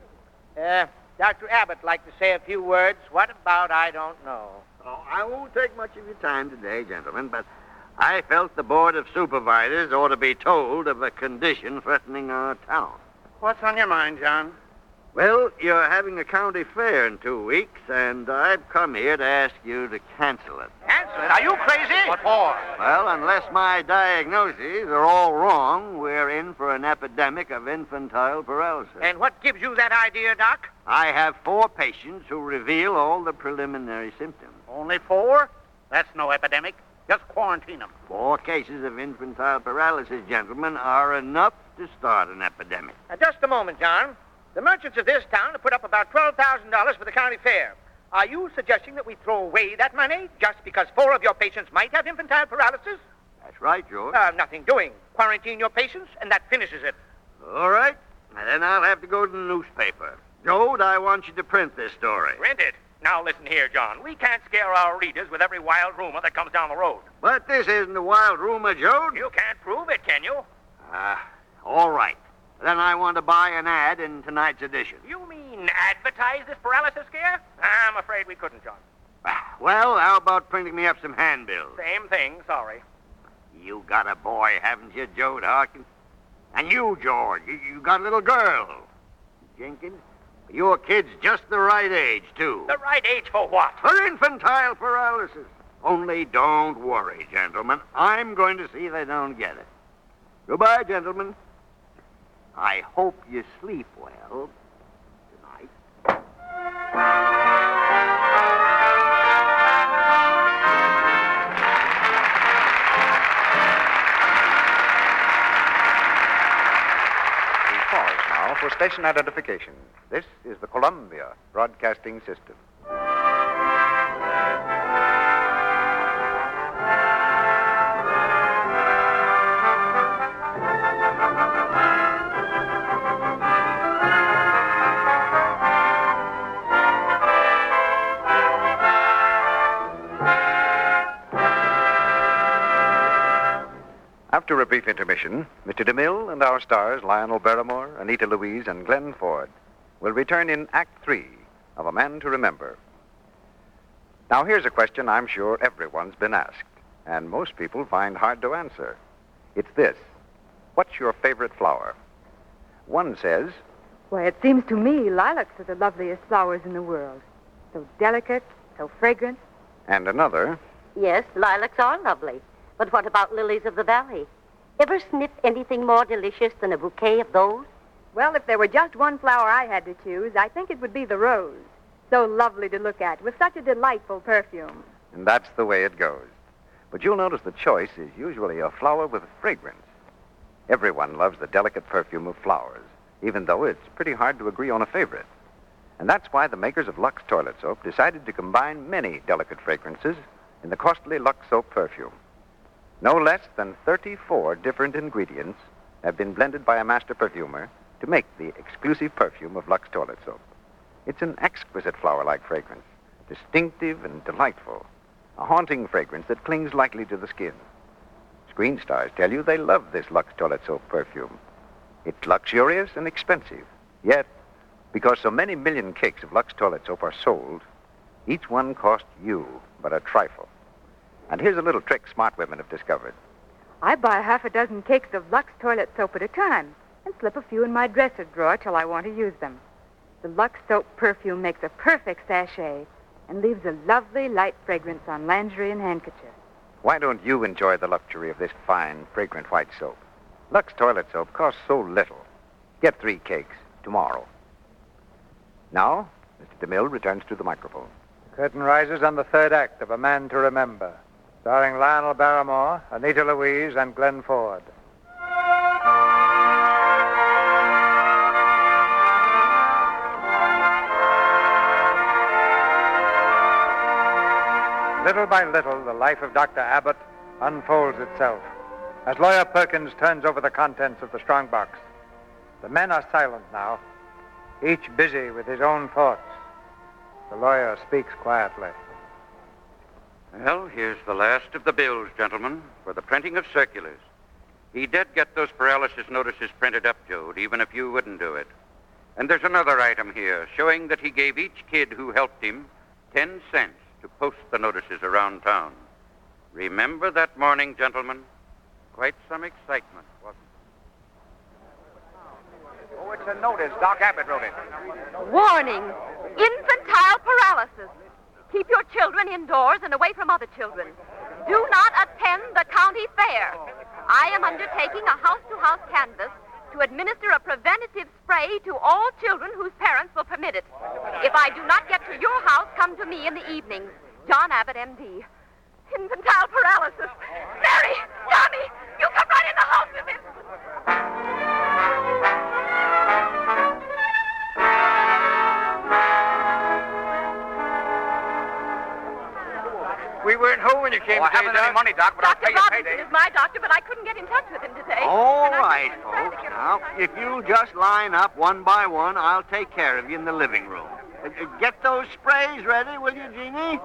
Dr. Abbott would like to say a few words. What about I don't know? Oh, I won't take much of your time today, gentlemen, but I felt the Board of Supervisors ought to be told of a condition threatening our town. What's on your mind, John? Well, you're having a county fair in 2 weeks, and I've come here to ask you to cancel it. Cancel it? Are you crazy? What for? Well, unless my diagnoses are all wrong, we're in for an epidemic of infantile paralysis. And what gives you that idea, Doc? I have 4 patients who reveal all the preliminary symptoms. Only 4? That's no epidemic. Just quarantine them. 4 cases of infantile paralysis, gentlemen, are enough to start an epidemic. Just a moment, John. The merchants of this town have put up about $12,000 for the county fair. Are you suggesting that we throw away that money just because 4 of your patients might have infantile paralysis? That's right, George. Nothing doing. Quarantine your patients, and that finishes it. All right. And then I'll have to go to the newspaper. Jode, I want you to print this story. Print it? Now listen here, John. We can't scare our readers with every wild rumor that comes down the road. But this isn't a wild rumor, Jode. You can't prove it, can you? All right. Then I want to buy an ad in tonight's edition. You mean advertise this paralysis scare? I'm afraid we couldn't, John. Well, how about printing me up some handbills? Same thing, sorry. You got a boy, haven't you, Jode Harkins? And you, George, you got a little girl. Jenkins, your kid's just the right age, too. The right age for what? For infantile paralysis. Only don't worry, gentlemen. I'm going to see they don't get it. Goodbye, gentlemen. I hope you sleep well tonight. We pause now for station identification. This is the Columbia Broadcasting System. After a brief intermission, Mr. DeMille and our stars, Lionel Barrymore, Anita Louise, and Glenn Ford, will return in Act 3 of A Man to Remember. Now, here's a question I'm sure everyone's been asked, and most people find hard to answer. It's this: what's your favorite flower? One says, Why, it seems to me lilacs are the loveliest flowers in the world. So delicate, so fragrant. and another, Yes, lilacs are lovely. But what about lilies of the valley? Ever sniff anything more delicious than a bouquet of those? Well, if there were just one flower I had to choose, I think it would be the rose. So lovely to look at, with such a delightful perfume. and that's the way it goes. But you'll notice the choice is usually a flower with fragrance. Everyone loves the delicate perfume of flowers, even though it's pretty hard to agree on a favorite. And that's why the makers of Lux Toilet Soap decided to combine many delicate fragrances in the costly Lux Soap perfume. No less than 34 different ingredients have been blended by a master perfumer to make the exclusive perfume of Lux Toilet Soap. It's an exquisite flower-like fragrance, distinctive and delightful, a haunting fragrance that clings lightly to the skin. Screen stars tell you they love this Lux Toilet Soap perfume. It's luxurious and expensive, yet, because so many million cakes of Lux Toilet Soap are sold, each one costs you but a trifle. And here's a little trick smart women have discovered. I buy half a dozen cakes of Lux toilet soap at a time and slip a few in my dresser drawer till I want to use them. The Lux soap perfume makes a perfect sachet and leaves a lovely light fragrance on lingerie and handkerchief. Why don't you enjoy the luxury of this fine, fragrant white soap? Lux Toilet Soap costs so little. Get 3 cakes tomorrow. Now, Mr. DeMille returns to the microphone. Curtain rises on the third act of A Man to Remember, starring Lionel Barrymore, Anita Louise, and Glenn Ford. Little by little, the life of Dr. Abbott unfolds itself as Lawyer Perkins turns over the contents of the strongbox. The men are silent now, each busy with his own thoughts. The lawyer speaks quietly. Well, here's the last of the bills, gentlemen, for the printing of circulars. He did get those paralysis notices printed up, Jode, even if you wouldn't do it. And there's another item here showing that he gave each kid who helped him 10 cents to post the notices around town. Remember that morning, gentlemen? Quite some excitement, wasn't it? Oh, it's a notice. Doc Abbott wrote it. Warning, infantile paralysis. Keep your children indoors and away from other children. Do not attend the county fair. I am undertaking a house-to-house canvass to administer a preventative spray to all children whose parents will permit it. If I do not get to your house, come to me in the evenings. John Abbott, M.D. Infantile paralysis. Mary! Johnny! You come right in the house with him! We weren't home when you came I today, haven't any money, Doc, but Dr. I'll pay you Robinson payday. is my doctor, but I couldn't get in touch with him today. All And I- right, folks. Now, if you just line up one by one, I'll take care of you in the living room. Get those sprays ready, will you, Jeannie?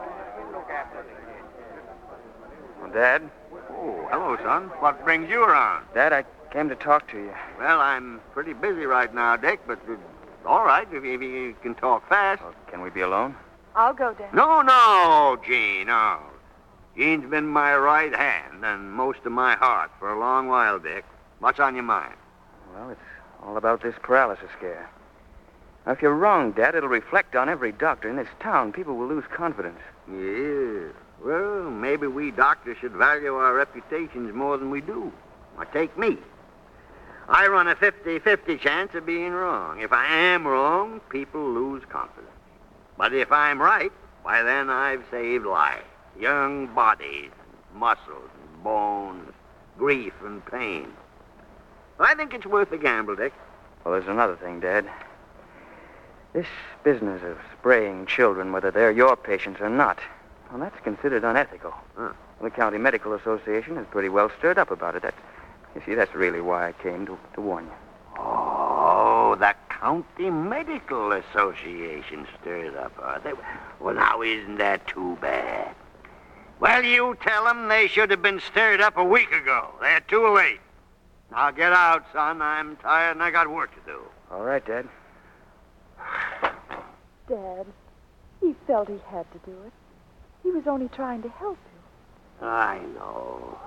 Well, Dad? Oh, hello, son. What brings you around? Dad, I came to talk to you. Well, I'm pretty busy right now, Dick, but all right, if you can talk fast. Well, can we be alone? I'll go, Dad. No, Gene, no. Gene's been my right hand and most of my heart for a long while, Dick. What's on your mind? Well, it's all about this paralysis scare. Now, if you're wrong, Dad, it'll reflect on every doctor in this town. People will lose confidence. Yeah. Well, maybe we doctors should value our reputations more than we do. Now, take me. I run a 50-50 chance of being wrong. If I am wrong, people lose confidence. But if I'm right, why, then I've saved lives. Young bodies, muscles, and bones, grief and pain. I think it's worth a gamble, Dick. Well, there's another thing, Dad. This business of spraying children, whether they're your patients or not, well, that's considered unethical. Huh. The County Medical Association is pretty well stirred up about it. You see, that's really why I came to warn you. Oh, the County Medical Association stirred up, are they? Well, now, isn't that too bad? Well, you tell them they should have been stirred up a week ago. They're too late. Now, get out, son. I'm tired and I got work to do. All right, Dad. Dad, he felt he had to do it. He was only trying to help you. I know.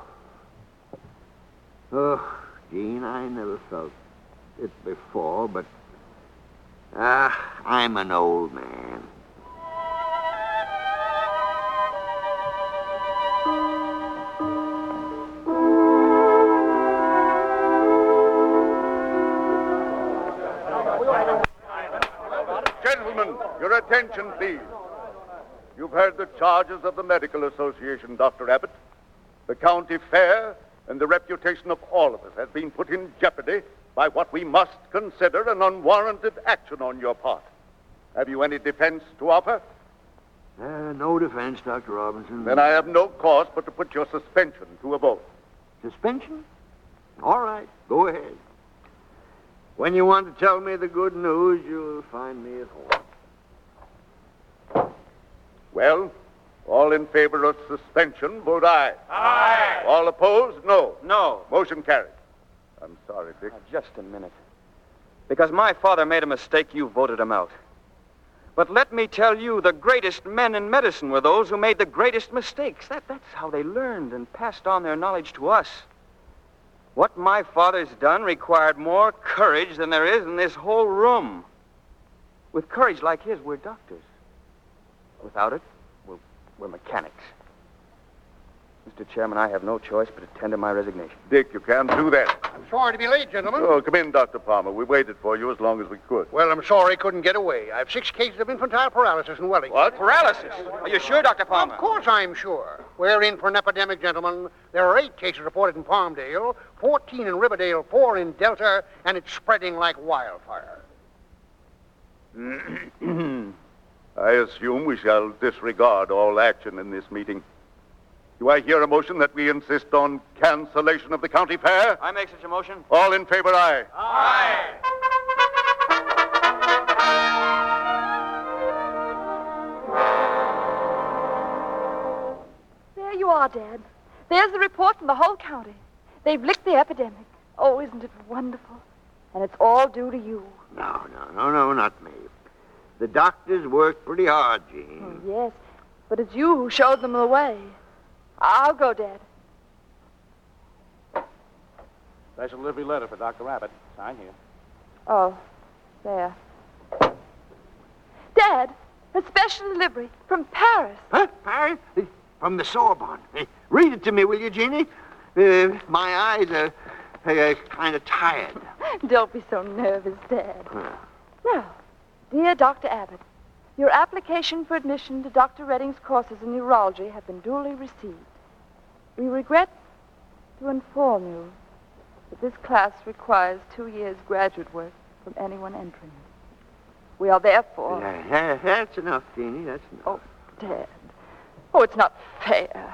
Oh, Jean, I never felt it before, but I'm an old man. Gentlemen, your attention, please. You've heard the charges of the Medical Association, Dr. Abbott. The county fair and the reputation of all of us has been put in jeopardy by what we must consider an unwarranted action on your part. Have you any defense to offer? No defense, Dr. Robinson. Then I have no cause but to put your suspension to a vote. Suspension? All right, go ahead. When you want to tell me the good news, you'll find me at home. Well, all in favor of suspension, vote aye. Aye. All opposed, no. No. Motion carried. I'm sorry, Dick. Just a minute. Because my father made a mistake, you voted him out. But let me tell you, the greatest men in medicine were those who made the greatest mistakes. That's how they learned and passed on their knowledge to us. What my father's done required more courage than there is in this whole room. With courage like his, we're doctors. Without it, we're mechanics. Mr. Chairman, I have no choice but to tender my resignation. Dick, you can't do that. I'm sorry to be late, gentlemen. Oh, come in, Dr. Palmer. We waited for you as long as we could. Well, I'm sorry couldn't get away. I have 6 cases of infantile paralysis in Wellington. What? Paralysis? Are you sure, Dr. Palmer? Of course I'm sure. We're in for an epidemic, gentlemen. There are 8 cases reported in Palmdale, 14 in Riverdale, 4 in Delta, and it's spreading like wildfire. I assume we shall disregard all action in this meeting. Do I hear a motion that we insist on cancellation of the county fair? I make such a motion. All in favor, aye. Aye. There you are, Dad. There's the report from the whole county. They've licked the epidemic. Oh, isn't it wonderful? And it's all due to you. No, not me. The doctors worked pretty hard, Jean. Oh, yes, but it's you who showed them the way. I'll go, Dad. Special delivery letter for Dr. Abbott. Sign here. Oh, there. Dad, a special delivery from Paris. Huh? Paris? From the Sorbonne. Read it to me, will you, Jeannie? My eyes are kind of tired. Don't be so nervous, Dad. Now, dear Dr. Abbott, your application for admission to Dr. Redding's courses in neurology have been duly received. We regret to inform you that this class requires 2 years graduate work from anyone entering it. We are therefore... That's enough, Jeannie, that's enough. Oh, Dad. Oh, it's not fair.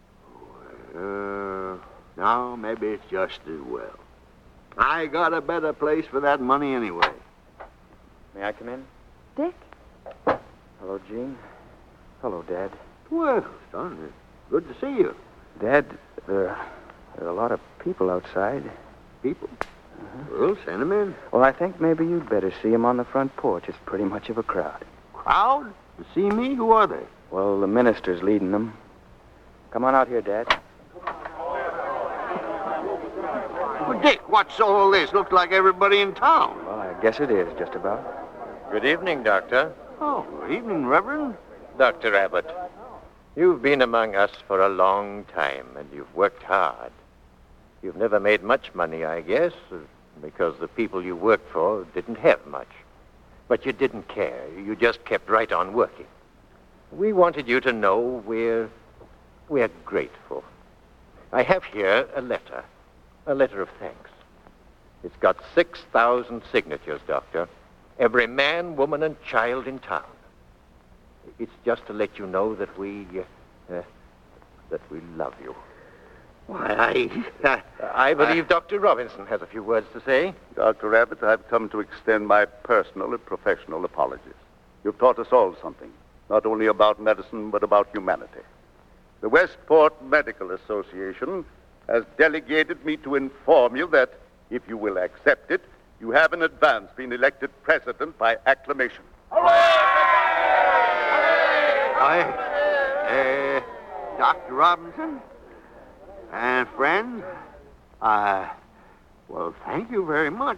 No, maybe it's just as well. I got a better place for that money anyway. May I come in? Dick? Hello, Jean. Hello, Dad. Well, son, good to see you. Dad, there are a lot of people outside. People? Well, send them in. Well, I think maybe you'd better see them on the front porch. It's pretty much of a crowd. Crowd? To see me? Who are they? Well, the minister's leading them. Come on out here, Dad. Well, Dick, what's all this? Looks like everybody in town. Well, I guess it is, just about. Good evening, Doctor. Oh, good evening, Reverend. Dr. Abbott, you've been among us for a long time, and you've worked hard. You've never made much money, I guess, because the people you worked for didn't have much. But you didn't care. You just kept right on working. We wanted you to know we're grateful. I have here a letter of thanks. It's got 6,000 signatures, Doctor. Every man, woman, and child in town. It's just to let you know that we love you. Why, I believe Dr. Robinson has a few words to say. Dr. Abbott, I've come to extend my personal and professional apologies. You've taught us all something, not only about medicine, but about humanity. The Westport Medical Association has delegated me to inform you that, if you will accept it, you have in advance been elected president by acclamation. Dr. Robinson and friends, well, thank you very much.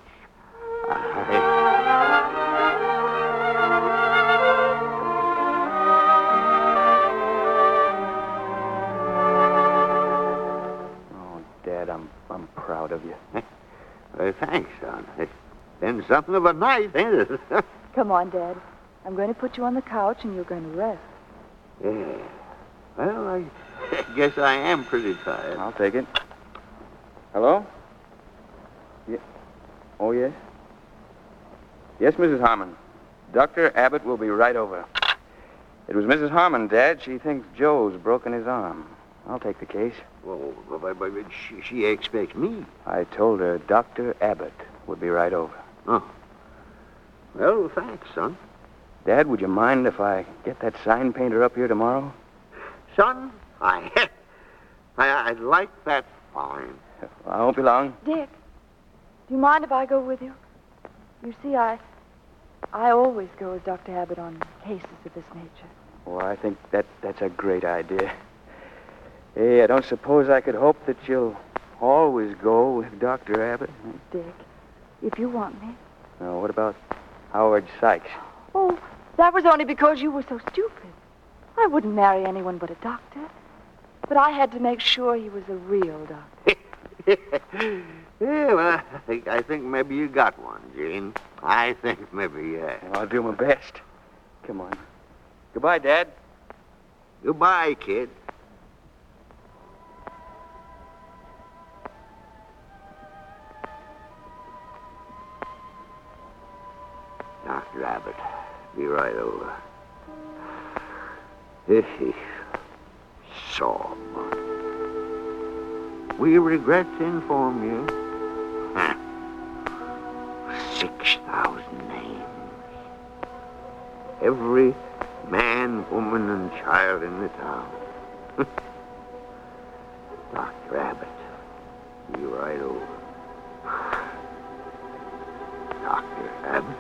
Oh, Dad, I'm proud of you. Thanks, son. It's been something of a night, ain't it? Come on, Dad. I'm going to put you on the couch and you're going to rest. Yeah. Well, I guess I am pretty tired. I'll take it. Hello? Yeah. Oh, yes? Yes, Mrs. Harmon. Dr. Abbott will be right over. It was Mrs. Harmon, Dad. She thinks Joe's broken his arm. I'll take the case. Well, but she expects me. I told her Dr. Abbott would be right over. Oh. Well, thanks, son. Dad, would you mind if I get that sign painter up here tomorrow? Son, I'd like that fine. I won't be long. Dick, do you mind if I go with you? You see, I always go with Dr. Abbott on cases of this nature. Oh, I think that's a great idea. Hey, I don't suppose I could hope that you'll always go with Dr. Abbott. Dick, if you want me. No, what about Howard Sykes? Oh, that was only because you were so stupid. I wouldn't marry anyone but a doctor. But I had to make sure he was a real doctor. Yeah, well, I think maybe you got one, Gene. I think maybe, yeah. I'll do my best. Come on. Goodbye, Dad. Goodbye, kid. Dr. Abbott, be right over. So much. We regret to inform you. 6,000 names. Every man, woman, and child in the town. Dr. Abbott, be right over. Dr. Abbott.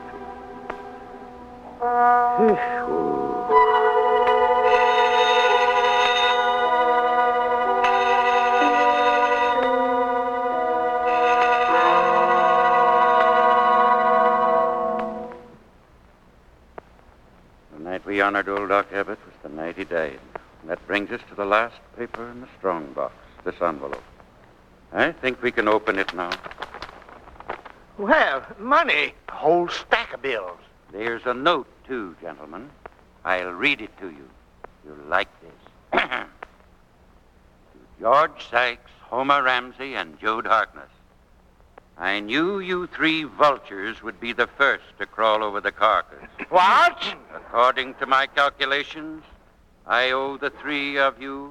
The night we honored old Doc Abbott was the night he died. That brings us to the last paper in the strong box, this envelope. I think we can open it now. Well, money. A whole stack of bills. There's a note, too, gentlemen. I'll read it to you. You'll like this. To George Sykes, Homer Ramsey, and Joe Harkness. I knew you three vultures would be the first to crawl over the carcass. What? According to my calculations, I owe the three of you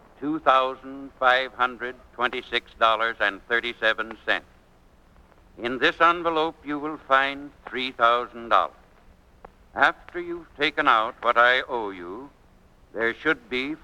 $2,526.37. In this envelope, you will find $3,000. After you've taken out what I owe you, there should be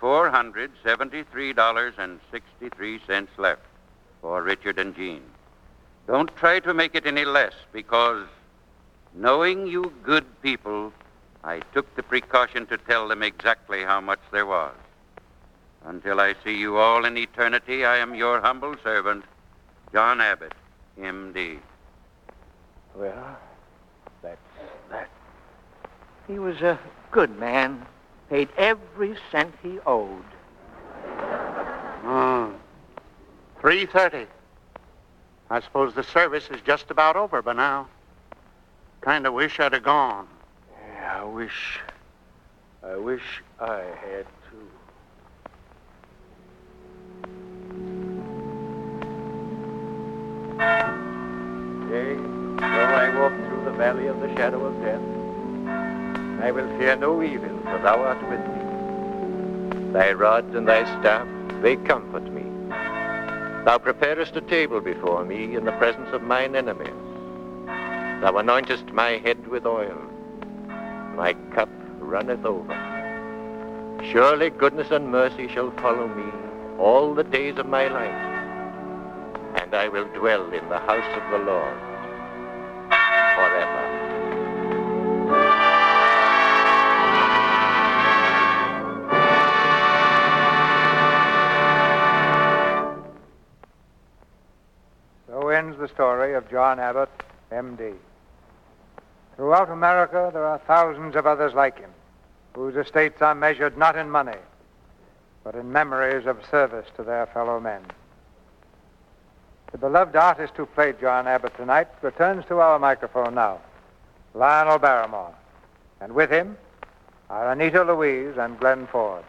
$473.63 left for Richard and Jean. Don't try to make it any less, because knowing you good people, I took the precaution to tell them exactly how much there was. Until I see you all in eternity, I am your humble servant, John Abbott, M.D. Well, that's that. He was a good man. Paid every cent he owed. 3:30. I suppose the service is just about over by now. Kind of wish I'd have gone. Yeah, I wish I had too. Yea, though I walk through the valley of the shadow of death, I will fear no evil, for thou art with me. Thy rod and thy staff, they comfort me. Thou preparest a table before me in the presence of mine enemies. Thou anointest my head with oil. My cup runneth over. Surely goodness and mercy shall follow me all the days of my life, and I will dwell in the house of the Lord forever. So ends the story of John Abbott, M.D. Throughout America, there are thousands of others like him, whose estates are measured not in money, but in memories of service to their fellow men. The beloved artist who played John Abbott tonight returns to our microphone now, Lionel Barrymore, and with him are Anita Louise and Glenn Ford.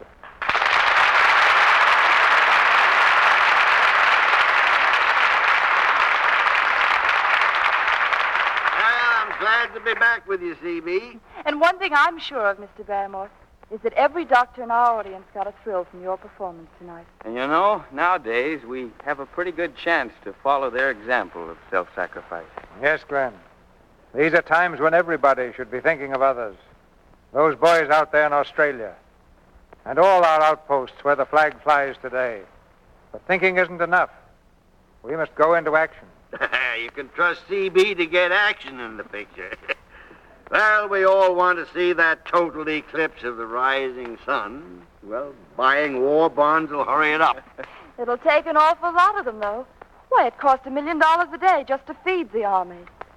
Glad to be back with you, C.B. And one thing I'm sure of, Mr. Barrymore, is that every doctor in our audience got a thrill from your performance tonight. And you know, nowadays we have a pretty good chance to follow their example of self-sacrifice. Yes, Glenn. These are times when everybody should be thinking of others. Those boys out there in Australia, and all our outposts where the flag flies today. But thinking isn't enough. We must go into action. You can trust C.B. to get action in the picture. Well, we all want to see that total eclipse of the rising sun. Well, buying war bonds will hurry it up. It'll take an awful lot of them, though. Why, it costs $1 million a day just to feed the army.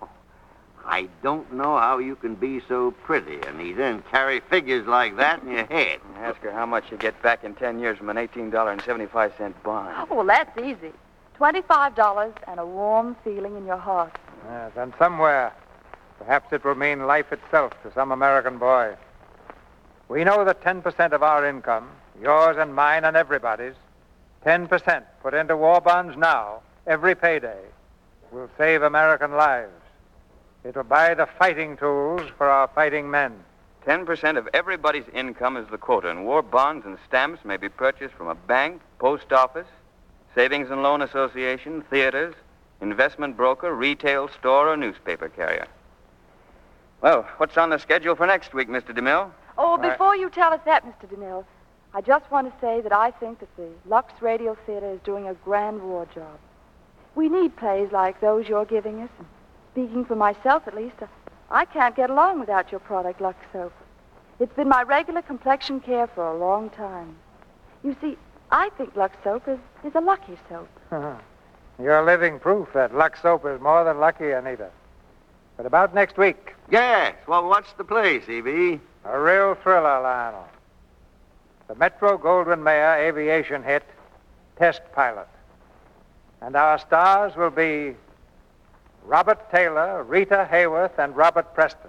I don't know how you can be so pretty, Anita, and carry figures like that in your head. Ask her how much you get back in 10 years from an $18.75 bond. Oh, well, that's easy. $25 and a warm feeling in your heart. Yes, and somewhere, perhaps it will mean life itself to some American boy. We know that 10% of our income, yours and mine and everybody's, 10% put into war bonds now, every payday, will save American lives. It will buy the fighting tools for our fighting men. 10% of everybody's income is the quota, and war bonds and stamps may be purchased from a bank, post office, savings and loan association, theaters, investment broker, retail store, or newspaper carrier. Well, what's on the schedule for next week, Mr. DeMille? Oh, before you tell us that, Mr. DeMille, I just want to say that I think that the Lux Radio Theater is doing a grand war job. We need plays like those you're giving us. And speaking for myself, at least, I can't get along without your product, Lux Soap. It's been my regular complexion care for a long time. You see, I think Lux Soap is a lucky soap. You're living proof that Lux Soap is more than lucky, Anita. But about next week. Yes. Well, what's the play, C.B.? A real thriller, Lionel. The Metro-Goldwyn-Mayer aviation hit, Test Pilot. And our stars will be Robert Taylor, Rita Hayworth, and Robert Preston.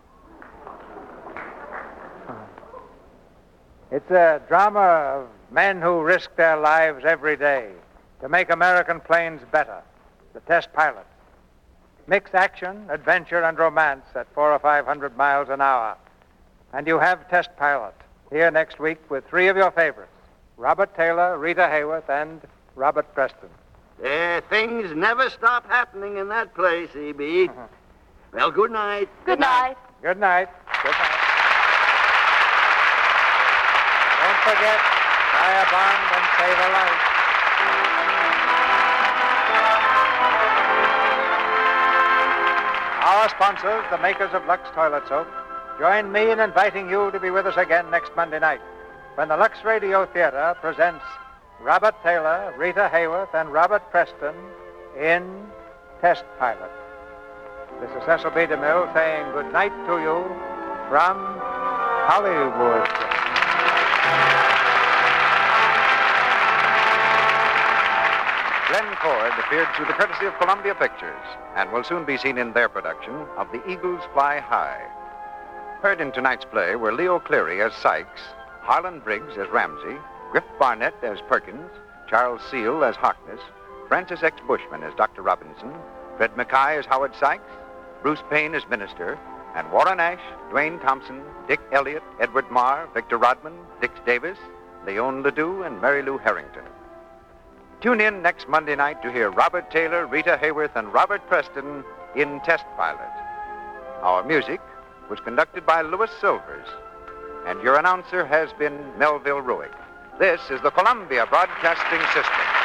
It's a drama of men who risk their lives every day to make American planes better. The Test Pilot. Mix action, adventure, and romance at 400 or 500 miles an hour. And you have Test Pilot here next week with three of your favorites, Robert Taylor, Rita Hayworth, and Robert Preston. Things never stop happening in that play, C.B. Well, good night. Good night. Good night. Good night. Don't forget, buy a bond and save a life. Our sponsors, the makers of Lux Toilet Soap, join me in inviting you to be with us again next Monday night when the Lux Radio Theater presents Robert Taylor, Rita Hayworth, and Robert Preston in Test Pilot. This is Cecil B. DeMille saying good night to you from Hollywood. Glenn Ford appeared through the courtesy of Columbia Pictures and will soon be seen in their production of The Eagles Fly High. Heard in tonight's play were Leo Cleary as Sykes, Harlan Briggs as Ramsey, Griff Barnett as Perkins, Charles Seal as Harkness, Francis X. Bushman as Dr. Robinson, Fred Mackay as Howard Sykes, Bruce Payne as Minister, and Warren Ash, Dwayne Thompson, Dick Elliott, Edward Marr, Victor Rodman, Dix Davis, Leon Ledoux, and Mary Lou Harrington. Tune in next Monday night to hear Robert Taylor, Rita Hayworth, and Robert Preston in Test Pilot. Our music was conducted by Louis Silvers, and your announcer has been Melville Ruick. This is the Columbia Broadcasting System.